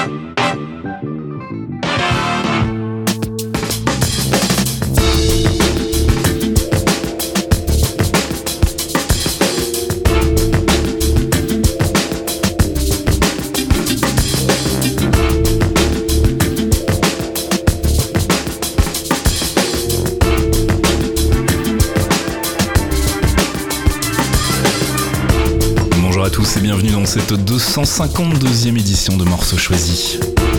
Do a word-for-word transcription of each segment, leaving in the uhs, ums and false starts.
Et bienvenue dans cette deux cent cinquante-deuxième édition de Morceaux Choisis.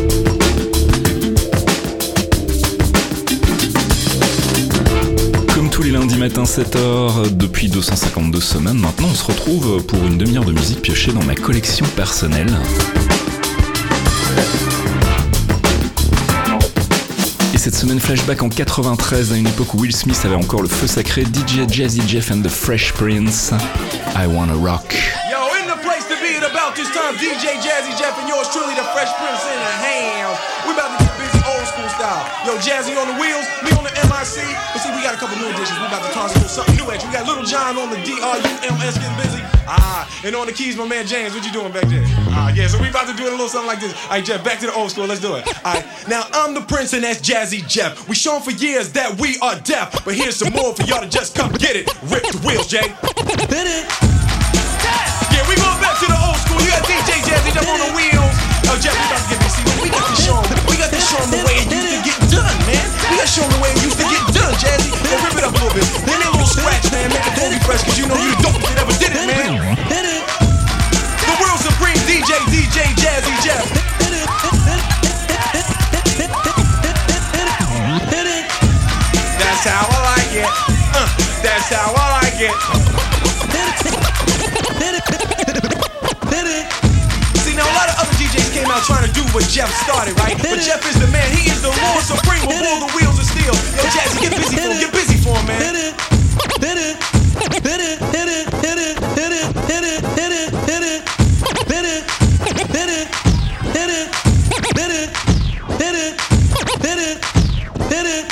Comme tous les lundis matins sept heures, depuis deux cent cinquante-deux semaines maintenant, on se retrouve pour une demi-heure de musique piochée dans ma collection personnelle. Et cette semaine flashback en quatre-vingt-treize, à une époque où Will Smith avait encore le feu sacré, D J Jazzy Jeff and the Fresh Prince, I Wanna Rock. About this time, D J Jazzy Jeff and yours truly, the Fresh Prince in the hands. We about to get busy old school style. Yo, Jazzy on the wheels, me on the M I C. But see, we got a couple new additions. We about to toss a little something new at you. We got Little John on the D R U M S getting busy. Ah, and on the keys, my man James. What you doing back there? Ah, yeah, so we about to do it a little something like this. All right, Jeff, back to the old school. Let's do it. All right, now I'm the Prince and that's Jazzy Jeff. We shown for years that we are deaf. But here's some more for y'all to just come get it. Rip the wheels, Jay. Hit it. Yeah, we going back to the old school. You got D J Jazzy Jeff on the wheels. Oh, Jeff, we about to get this. See, we got to show him. We got to show him the way it used to get done, man. We got to show him the way it used to get done, Jazzy. So rip it up a little bit. Then a little scratch, man. Make the Kobe fresh, cause you know you the dopest that ever did it, man. Hit it. The world supreme D J, D J Jazzy Jeff. Hit it. Hit it. That's how I like it. Uh, that's how I like it. See, now a lot of other D Js came out trying to do what Jeff started, right? But Jeff is the man, he is the Lord Supreme with all the wheels of steel. Yo, Jazzy, get busy for him, get busy for him, man. Hit it, hit it, hit it, hit it, hit it, hit it, hit it, hit it, hit it, hit it, hit it, hit it, hit it, hit it, hit it, hit it.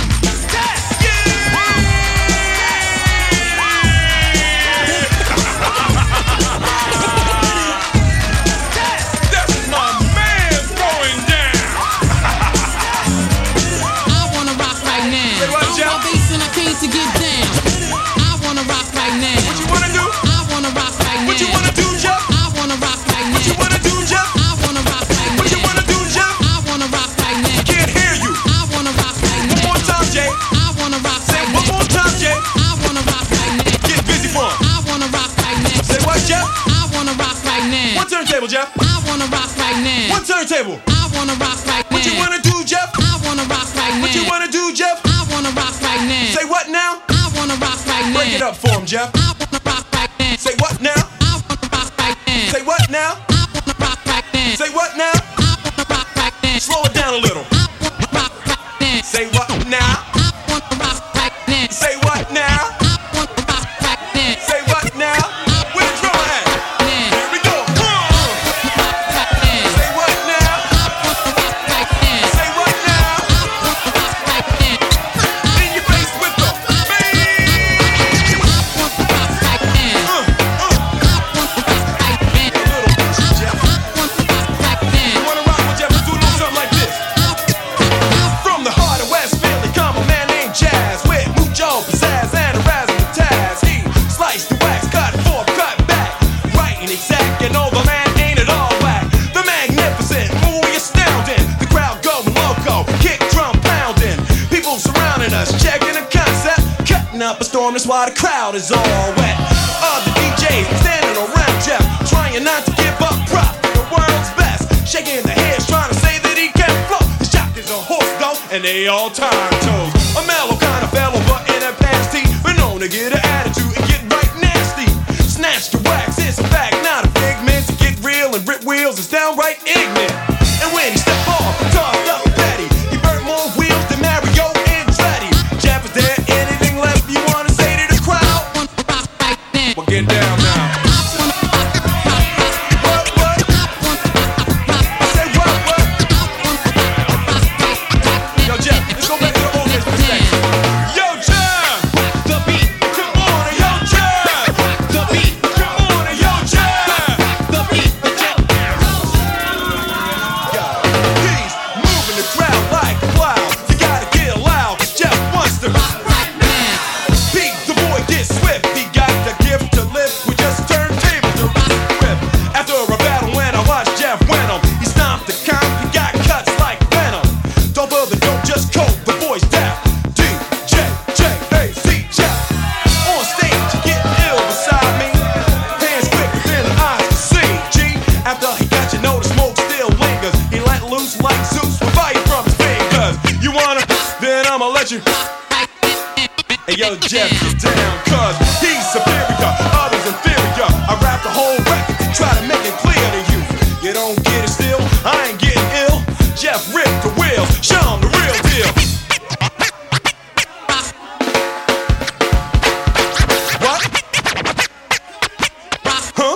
To get down, I wanna rock right now. What you wanna do? I wanna rock right now. What you wanna do, Jeff? I wanna rock right now. What you wanna do, Jeff? I wanna rock right now. What you wanna do, Jeff? I wanna rock right now. Can't hear you. I wanna rock right now. One more time, Jay. I wanna rock Say right one now. more time, Jay. I wanna rock right now. Get busy for him. I wanna rock right now. Say what, Jeff? I wanna rock right now. One turntable, Jeff. I wanna rock right now. One turntable. I wanna rock right now. What you wanna do, Jeff? I wanna rock right now. What you wanna do, Jeff? I wanna rock right now. Say what now? I wanna rock right now. Break it up for him, Jeff. I wanna rock right now. Say what now? I wanna rock right now. Say what now? I wanna rock right now. Say what now? I wanna rock right now. Slow it down a little. I wanna rock right now. Say what now? I wanna rock right now. Say what now? I wanna rock right now. Say what now? Where the drummer at? Here we go. Come on. Say what now? Say what now? In your face with the bass. Uh, uh. Little Jeff. You wanna rock with Jeff? Let's do a little something like this. From the heart of West Philly, come a man named Jazz with mucho pizzazz and a razzmatazz. He sliced the wax, cut forth, cut back, right and exact. And oh, the man ain't it all whack. The magnificent, muy astounding. The crowd going loco, kick drum pounding. People surrounding us, checking the concept, cutting up a storm. That's why the crowd is all wet. Other D Js standing around Jeff, trying not to give up prop. The world's best, shaking their heads, trying to say that he can't flow. His jock is a horse though, and they all time toes. A mellow kind of fellow, but in a past he been known to get an attitude and get right nasty. Snatch the wax, it's a fact, not a figment. To get real and rip wheels is downright ignorant. And when he stepped off, tossed up Betty, he burnt more wheels than Mario Andretti. Jeff, is there anything left you wanna say to the crowd? I wanna rock right now. Well, get down now. What, what? Say what, what? Yo, Jeff, let's go back to the old days for a second. Yo, Jeff! The beat, come on, and yo, Jeff! The beat, come on, and yo, Jeff! The beat, the Jeff. Yo, Jeff is down, cause he's superior, others inferior. I rap the whole record to try to make it clear to you. You don't get it still, I ain't getting ill. Jeff ripped the wheels, show 'em the real deal. What? Huh?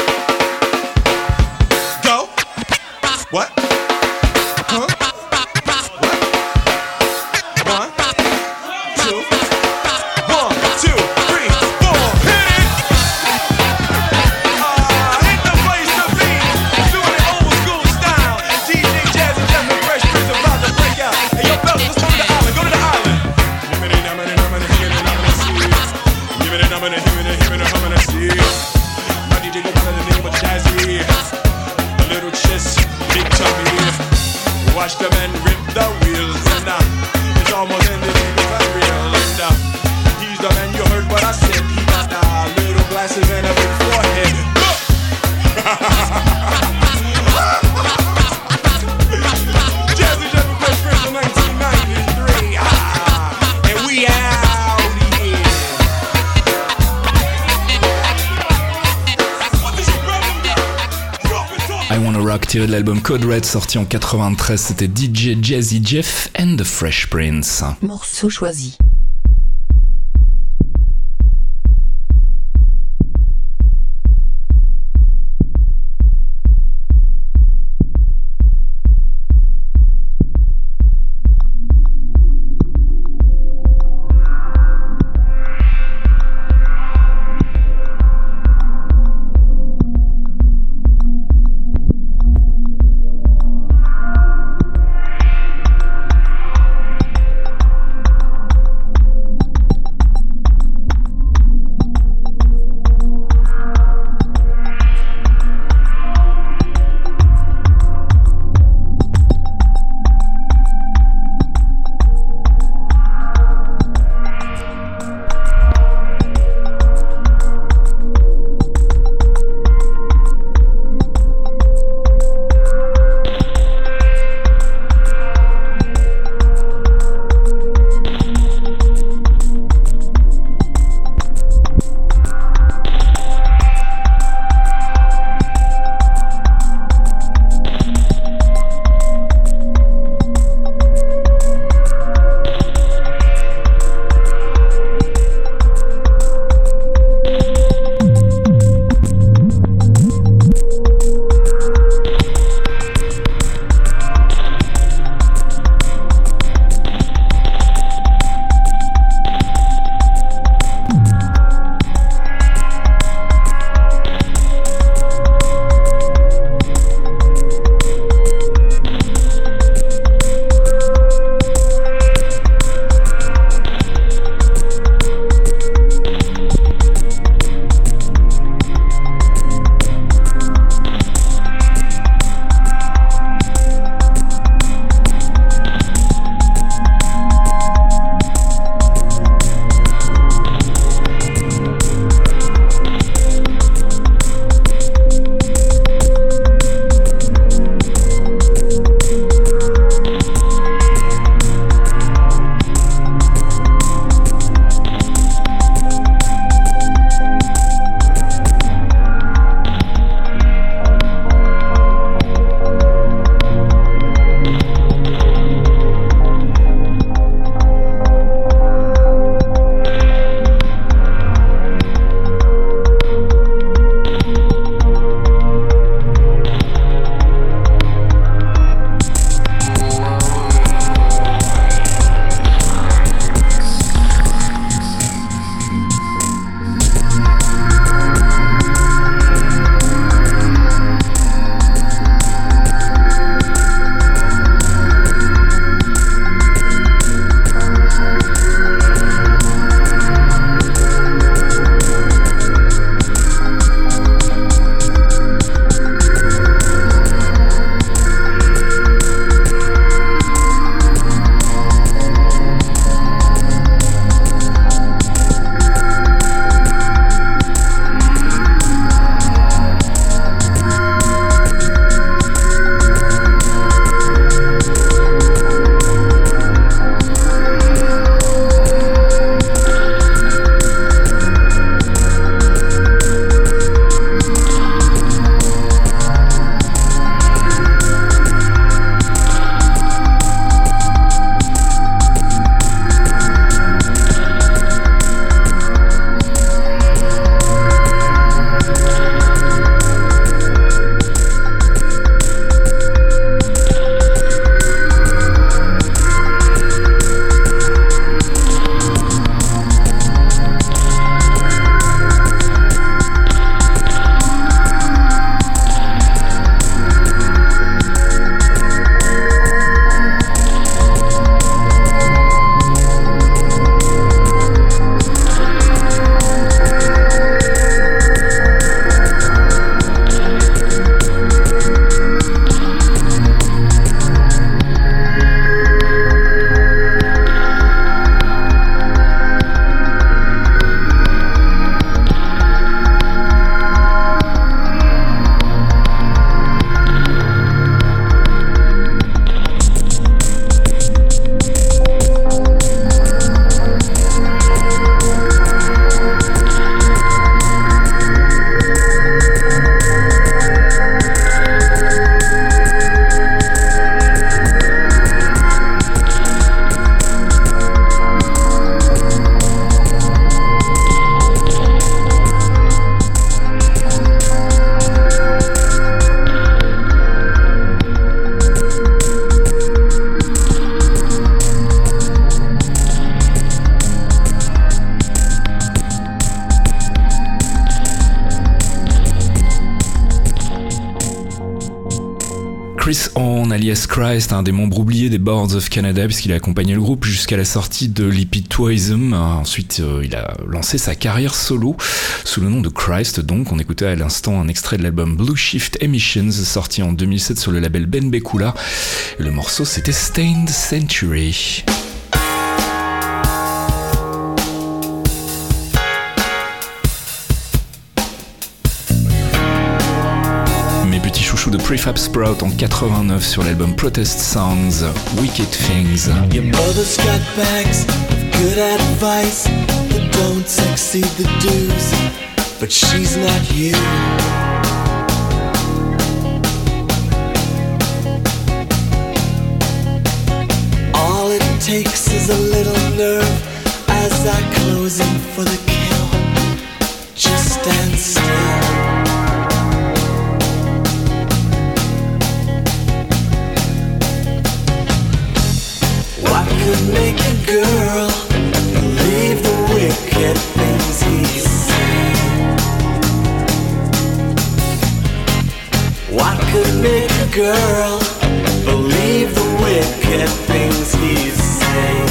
Go? What? Huh? What? One, two, one, two, three, four, hit it! Ah, hit the place to be, doing it old school style. And D J Jazzy Jeff and Fresh Prince about to break out. Hey yo, fellas, let's go to the island, go to the island. Give me the number, the number, the number, the number, the see. Give me the number, the number, the number, the number, the see. My D J go by the name of Jazzy. A little chest, big tummy. Watch the man rip the wheels and uh, it's almost ended because real and uh, he's the man, you heard what I said. He got uh, little glasses and a big forehead. Jazzy Jeff and Fresh Prince in nineteen ninety-three, ah, and we out here. What is your problem? Drop it, drop it. I Wanna Rock tiré de l'album Code Red sorti en quatre-vingt-treize, c'était D J Jazzy Jeff and the Fresh Prince. Morceau choisi. Born, alias Christ, un des membres oubliés des Boards of Canada, puisqu'il a accompagné le groupe jusqu'à la sortie de l'E P Twism. Ensuite, euh, il a lancé sa carrière solo sous le nom de Christ. Donc, on écoutait à l'instant un extrait de l'album Blue Shift Emissions, sorti en deux mille sept sur le label Ben Bekula. Le morceau, c'était Stained Century. De Prefab Sprout en quatre-vingt-neuf sur l'album Protest Songs, Wicked Things. Your mother's got bags of good advice that don't exceed the dues, but she's not you. All it takes is a little nerve as I close in for the kill. Just stand still. Make a girl believe the wicked things he said. What could make a girl believe the wicked things he said?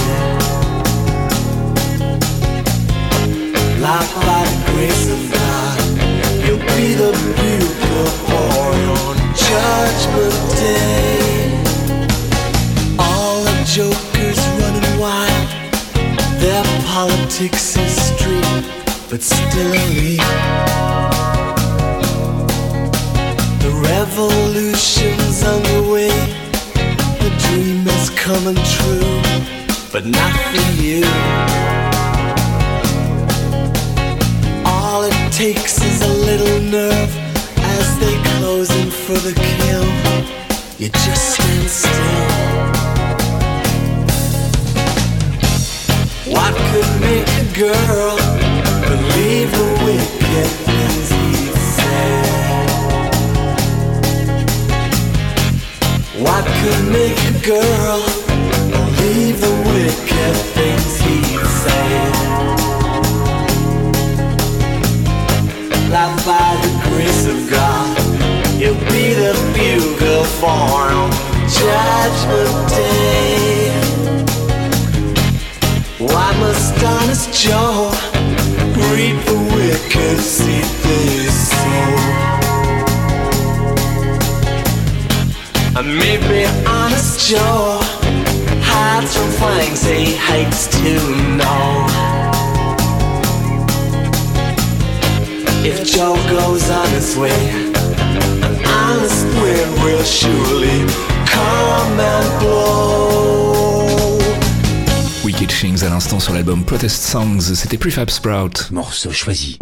Like by the grace of God, you'll be the bugle boy on Judgment Day. All the jokers running wild, their politics is street, but still elite. The revolution's underway, the dream is coming true, but not for you. All it takes is a little nerve as they close in for the kill. You just stand still. What could make a girl believe the wicked things he said? What could make a girl believe the wicked things he said? Like by the grace of God, you'll be the bugle for on Judgment Day. Why must honest Joe reap the wicked seed they sow? And maybe honest Joe hides from things he hates to know. If Joe goes on his way, an honest wind will surely come and blow. Wicked Things à l'instant sur l'album Protest Songs, c'était Prefab Sprout. Morceau choisi.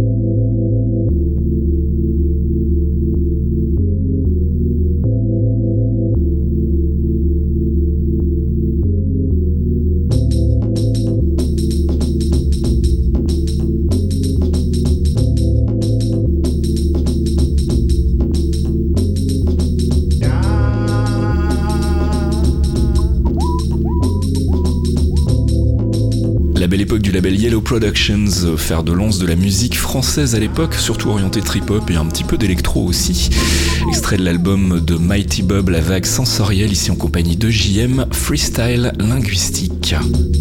La belle époque du label Yellow Productions, fer de lance de la musique française à l'époque, surtout orientée trip-hop et un petit peu d'électro aussi. Extrait de l'album de Mighty Bob, La Vague Sensorielle, ici en compagnie de J M, Freestyle Linguistique.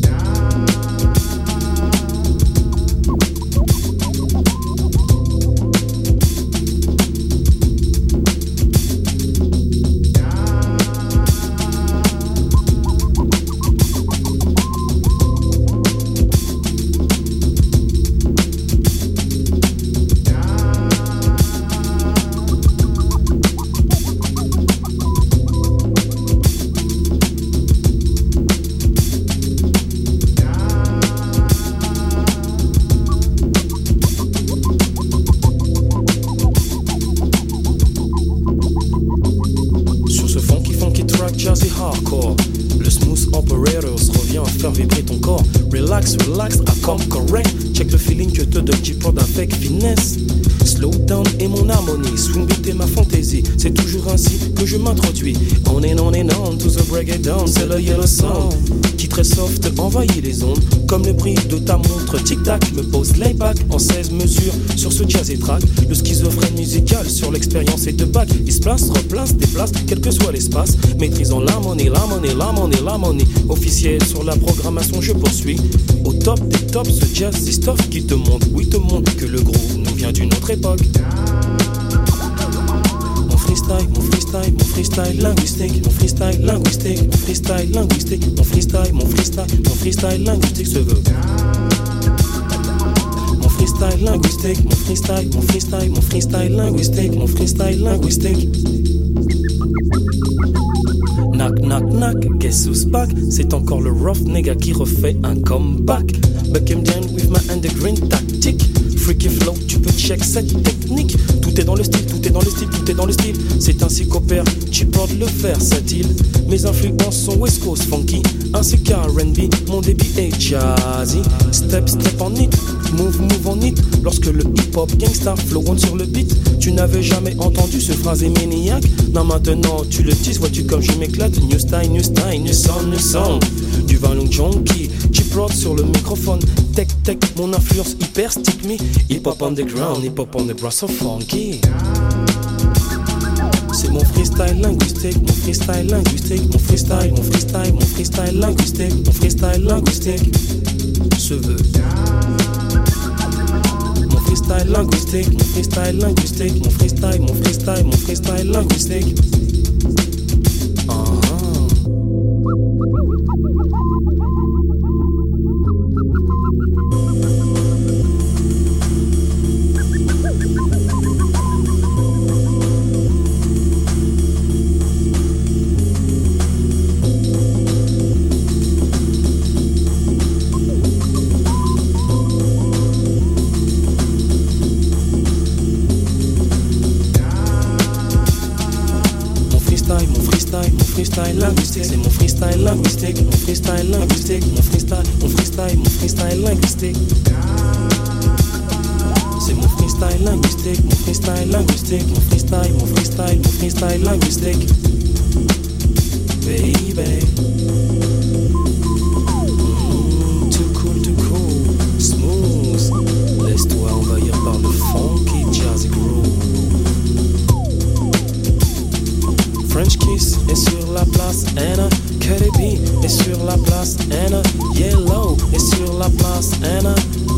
Jersey hardcore. Le smooth operators revient à faire vibrer ton corps. Relax, relax, I come correct. Check le feeling que te donne J-Prod avec finesse. Slow down est mon harmonie, swing beat est ma fantaisie. C'est toujours ainsi que je m'introduis. On est on est on to the breakdown, c'est le yellow sound qui très soft envahit les ondes. Comme le prix de ta montre tic-tac me pose layback en seize mesures sur ce jazz et track. Le schizophrène musical sur l'expérience et de bac. Il se place, replace, déplace, quel que soit l'espace. Maîtrisant l'harmonie, l'harmonie, l'harmonie, l'harmonie. Officiel sur la programmation, je poursuis. Au top des tops, ce jazz, c'est stuff qui te montre, oui te montre que le groove nous vient d'une autre époque. Mon freestyle, mon freestyle, mon freestyle linguistique, mon freestyle linguistique, mon freestyle linguistique, mon freestyle, mon freestyle, mon freestyle linguistique se veut. Mon freestyle linguistique, mon freestyle, mon freestyle, mon freestyle linguistique, mon freestyle linguistique. Knock, knock, knock, guess who's back? C'est encore le rough nigga qui refait un comeback. Back him down with my underground tactique. Freaky flow, tu peux check cette technique. Tout est dans le style, tout est dans le style, tout est dans le style. C'est ainsi qu'opère Chipboard le versatile. Mes influences sont West Coast funky, ainsi qu'R and B. Mon débit est jazzy. Step, step en it, move, move en it. Lorsque le hip-hop gangsta flow on sur le beat. Tu n'avais jamais entendu ce phrasé maniaque. Non, maintenant tu le dis, vois-tu comme je m'éclate. New style, new style, new sound, new sound. Du Valong Junkie, Chipboard sur le microphone. Tech, tech, mon influence hyper stick me. Hip-hop underground, hip-hop on the brass so funky. C'est mon freestyle linguistique, mon freestyle linguistique, mon freestyle, mon freestyle, mon freestyle linguistique, mon freestyle linguistique se veut. Mon freestyle linguistique, mon freestyle linguistique, mon freestyle, mon freestyle, mon freestyle linguistique. Uh-huh. Freestyle linguistique, c'est mon freestyle linguistique, mon freestyle linguistique, mon freestyle, mon freestyle, mon freestyle linguistique. C'est mon freestyle linguistique, mon freestyle linguistique, mon freestyle, mon freestyle, mon freestyle linguistique. Baby. Mm, too cool, too cool, smooth. Laisse-toi envahir par le funky jazz groove. French Kiss est sur la place Anna, Cardi B est sur la place Anna, Yellow est sur la place Anna.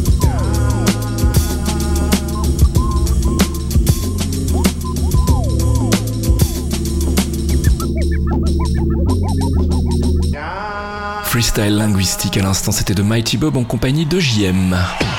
Freestyle linguistique à l'instant, c'était de Mighty Bob en compagnie de J M.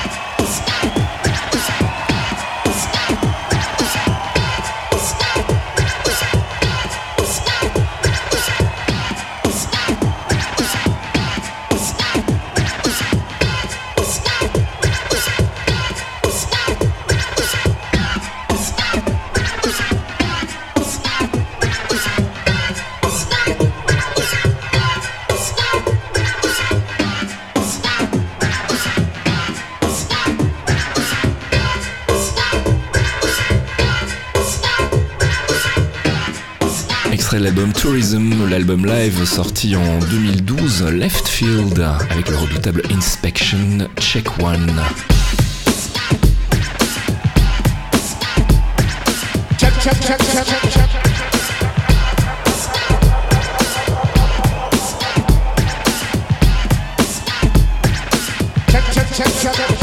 L'album Tourism, l'album live sorti en deux mille douze, Left Field, avec le redoutable Inspection Check One. Check, check, check, check, check, check. Check, check, check, check, check.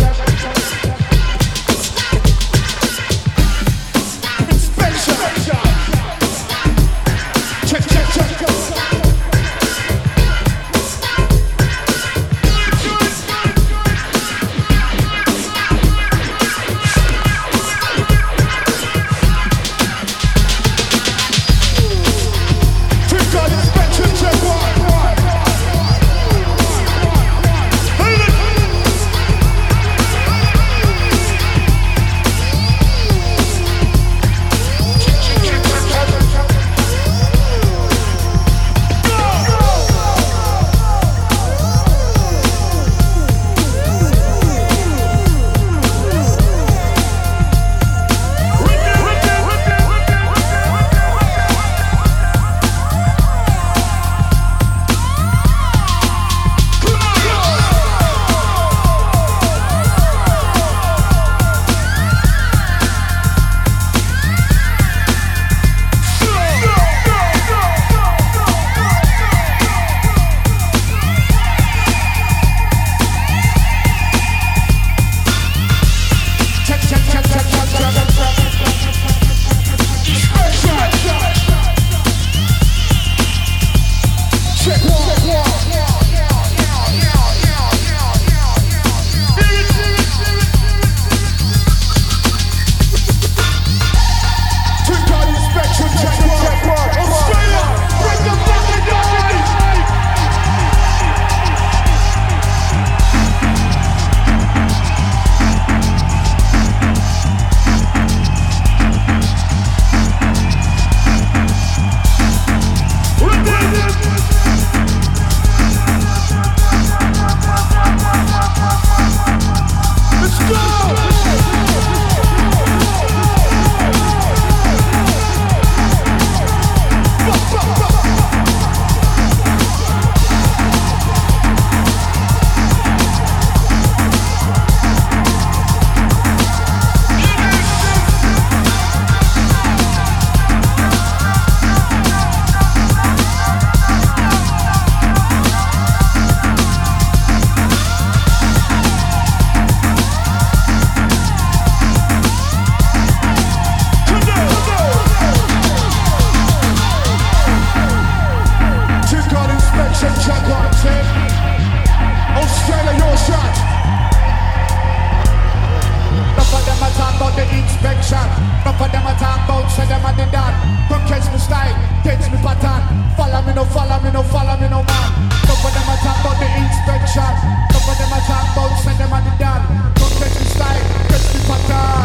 inspection. None of them a talk about, say them a the done. Come catch me style, catch me pattern. Follow me no, follow me no, follow me no man. None of them a talk about the inspection. None of them a talk about, say them a the done. Come catch me style, catch me pattern.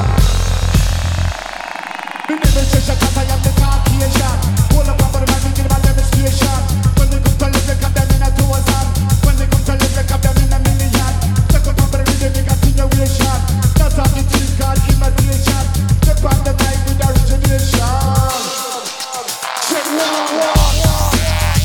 The demonstration, cause I am the Caucasian. Hold up over the man, we give them a demonstration. When they come to live, they come them in a thousand. When they come to live, they come them in a million. Check out over the rhythm, we continuation. That's how the thing called imitation. Step on the night with origination. Check one, one.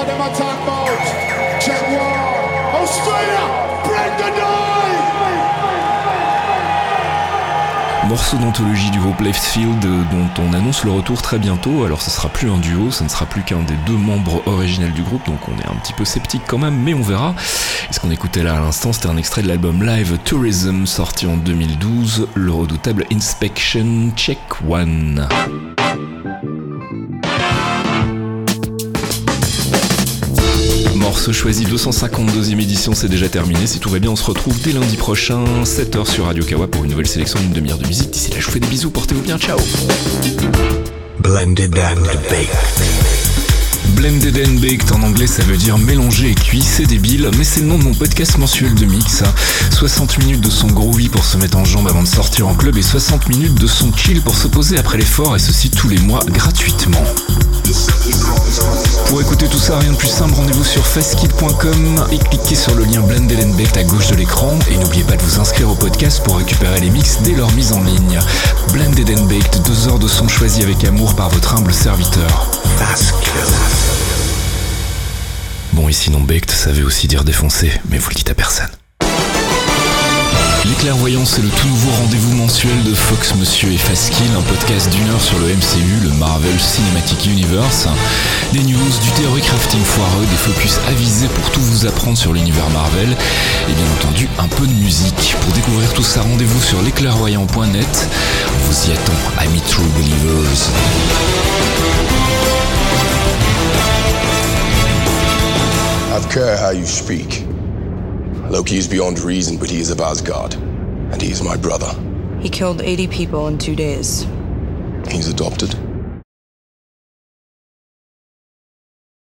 what them a talk about. Check war. Australia, bring the noise. Morceau d'anthologie du groupe Leftfield dont on annonce le retour très bientôt. Alors ce sera plus un duo, ce ne sera plus qu'un des deux membres originels du groupe, donc on est un petit peu sceptique quand même, mais on verra. Et ce qu'on écoutait là à l'instant, c'était un extrait de l'album Live Tourism sorti en deux mille douze, le redoutable Inspection Check One. Morceau choisi deux cent cinquante-deuxième édition, c'est déjà terminé. Si tout va bien, on se retrouve dès lundi prochain, sept heures sur Radio Kawa pour une nouvelle sélection d'une demi-heure de musique. D'ici là, je vous fais des bisous, portez-vous bien, ciao. Blended and baked. Blended and Baked, en anglais ça veut dire mélangé et cuit, c'est débile, mais c'est le nom de mon podcast mensuel de mix. soixante minutes de son groovy pour se mettre en jambe avant de sortir en club et soixante minutes de son chill pour se poser après l'effort, et ceci tous les mois gratuitement. Pour écouter tout ça, rien de plus simple, rendez-vous sur festkid point com et cliquez sur le lien Blended and Baked à gauche de l'écran, et n'oubliez pas de vous inscrire au podcast pour récupérer les mix dès leur mise en ligne. Blended and Baked, deux heures de son choisi avec amour par votre humble serviteur. Bon, et sinon Baked, ça veut aussi dire défoncé, mais vous le dites à personne. Les Clairvoyants, c'est le tout nouveau rendez-vous mensuel de Fox Monsieur et Fastkill, un podcast d'une heure sur le M C U, le Marvel Cinematic Universe. Des news, du theory crafting foireux, des focus avisés pour tout vous apprendre sur l'univers Marvel, et bien entendu un peu de musique. Pour découvrir tout ça, rendez-vous sur les clairvoyants point net. On vous y attend, amis True Believers. I care how you speak. Loki is beyond reason, but he is of Asgard, and he is my brother. He killed eighty people in two days. He's adopted.